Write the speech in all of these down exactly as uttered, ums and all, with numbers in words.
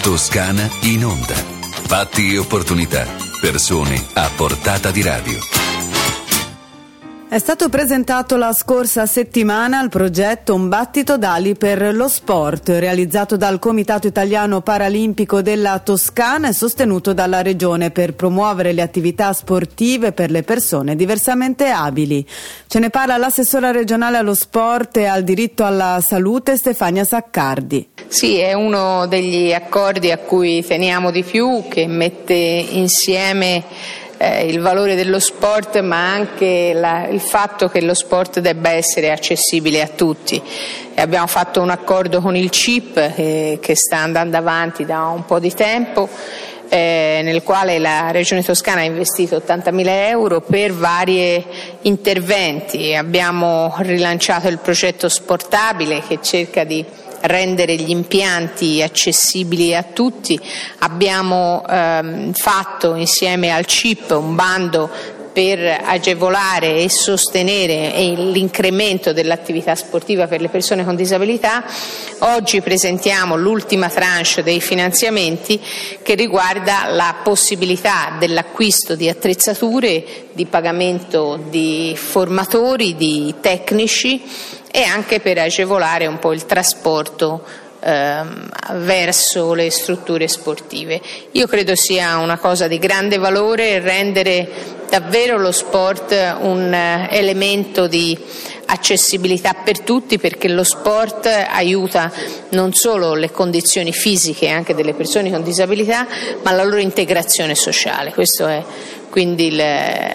Toscana in onda. Fatti e opportunità. Persone a portata di radio. È stato presentato la scorsa settimana il progetto Un battito d'ali per lo sport, realizzato dal Comitato Italiano Paralimpico della Toscana e sostenuto dalla Regione per promuovere le attività sportive per le persone diversamente abili. Ce ne parla l'assessora regionale allo sport e al diritto alla salute Stefania Saccardi. Sì, è uno degli accordi a cui teniamo di più, che mette insieme Eh, il valore dello sport, ma anche la, il fatto che lo sport debba essere accessibile a tutti. E abbiamo fatto un accordo con il C I P eh, che sta andando avanti da un po' di tempo, eh, nel quale la Regione Toscana ha investito ottantamila euro per vari interventi. Abbiamo rilanciato il progetto Sportabile, che cerca di rendere gli impianti accessibili a tutti. Abbiamo ehm, fatto insieme al C I P un bando per agevolare e sostenere l'incremento dell'attività sportiva per le persone con disabilità. Oggi presentiamo l'ultima tranche dei finanziamenti, che riguarda la possibilità dell'acquisto di attrezzature, di pagamento di formatori, di tecnici, e anche per agevolare un po' il trasporto ehm, verso le strutture sportive. Io credo sia una cosa di grande valore rendere davvero lo sport un elemento di accessibilità per tutti, perché lo sport aiuta non solo le condizioni fisiche anche delle persone con disabilità, ma la loro integrazione sociale. Questo è quindi il,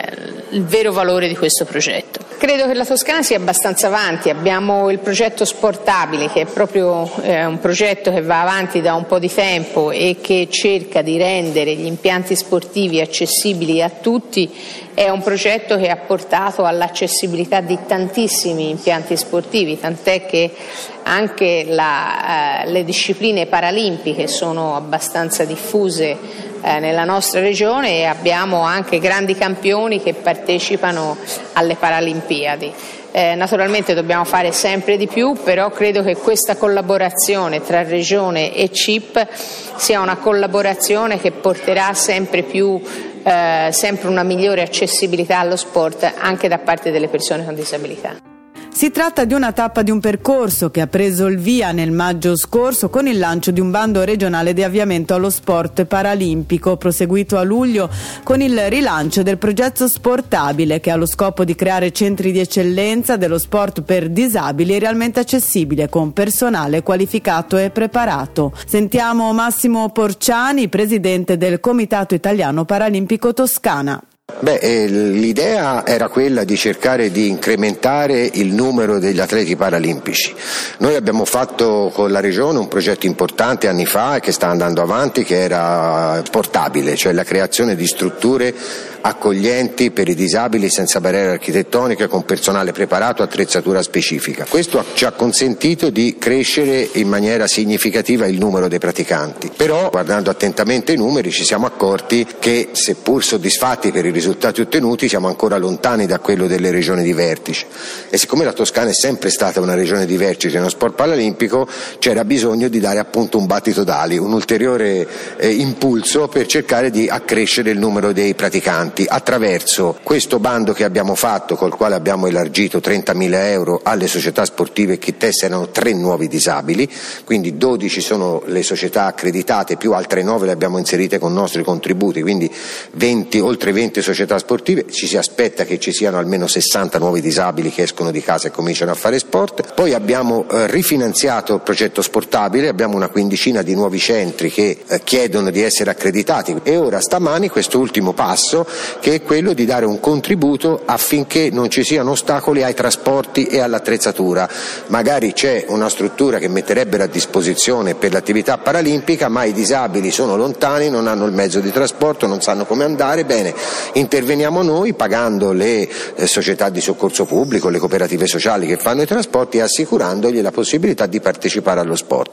il vero valore di questo progetto. Credo che la Toscana sia abbastanza avanti. Abbiamo il progetto Sportabile, che è proprio eh, un progetto che va avanti da un po' di tempo e che cerca di rendere gli impianti sportivi accessibili a tutti. È un progetto che ha portato all'accessibilità di tantissimi impianti sportivi, tant'è che anche la, eh, le discipline paralimpiche sono abbastanza diffuse eh, nella nostra regione, e abbiamo anche grandi campioni che partecipano alle Paralimpiadi. Eh, naturalmente dobbiamo fare sempre di più, però credo che questa collaborazione tra Regione e C I P sia una collaborazione che porterà sempre più eh, sempre una migliore accessibilità allo sport anche da parte delle persone con disabilità. Si tratta di una tappa di un percorso che ha preso il via nel maggio scorso con il lancio di un bando regionale di avviamento allo sport paralimpico, proseguito a luglio con il rilancio del progetto Sportabile, che ha lo scopo di creare centri di eccellenza dello sport per disabili realmente accessibile, con personale qualificato e preparato. Sentiamo Massimo Porciani, presidente del Comitato Italiano Paralimpico Toscana. Beh, eh, l'idea era quella di cercare di incrementare il numero degli atleti paralimpici. Noi abbiamo fatto con la Regione un progetto importante anni fa e che sta andando avanti, che era Portabile, cioè la creazione di strutture accoglienti per i disabili senza barriere architettoniche, con personale preparato, attrezzatura specifica. Questo ci ha consentito di crescere in maniera significativa il numero dei praticanti. Però, guardando attentamente i numeri, ci siamo accorti che, seppur soddisfatti per i risultati ottenuti, siamo ancora lontani da quello delle regioni di vertice. E siccome la Toscana è sempre stata una regione di vertice nello sport paralimpico, c'era bisogno di dare appunto un battito d'ali, un ulteriore eh, impulso per cercare di accrescere il numero dei praticanti attraverso questo bando che abbiamo fatto, col quale abbiamo elargito trentamila euro alle società sportive che tesserano tre nuovi disabili, quindi dodici sono le società accreditate, più altre nove le abbiamo inserite con nostri contributi, quindi venti, oltre venti società sportive. Ci si aspetta che ci siano almeno sessanta nuovi disabili che escono di casa e cominciano a fare sport. Poi abbiamo eh, rifinanziato il progetto Sportabile, abbiamo una quindicina di nuovi centri che eh, chiedono di essere accreditati, e ora stamani questo ultimo passo, che è quello di dare un contributo affinché non ci siano ostacoli ai trasporti e all'attrezzatura. Magari c'è una struttura che metterebbero a disposizione per l'attività paralimpica, ma i disabili sono lontani, non hanno il mezzo di trasporto, non sanno come andare. Bene, interveniamo noi pagando le eh, società di soccorso pubblico, le cooperative sociali che fanno i trasporti, e assicurandogli la possibilità di partecipare allo sport.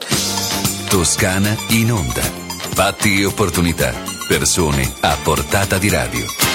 Toscana in onda. Fatti e opportunità. Persone a portata di radio.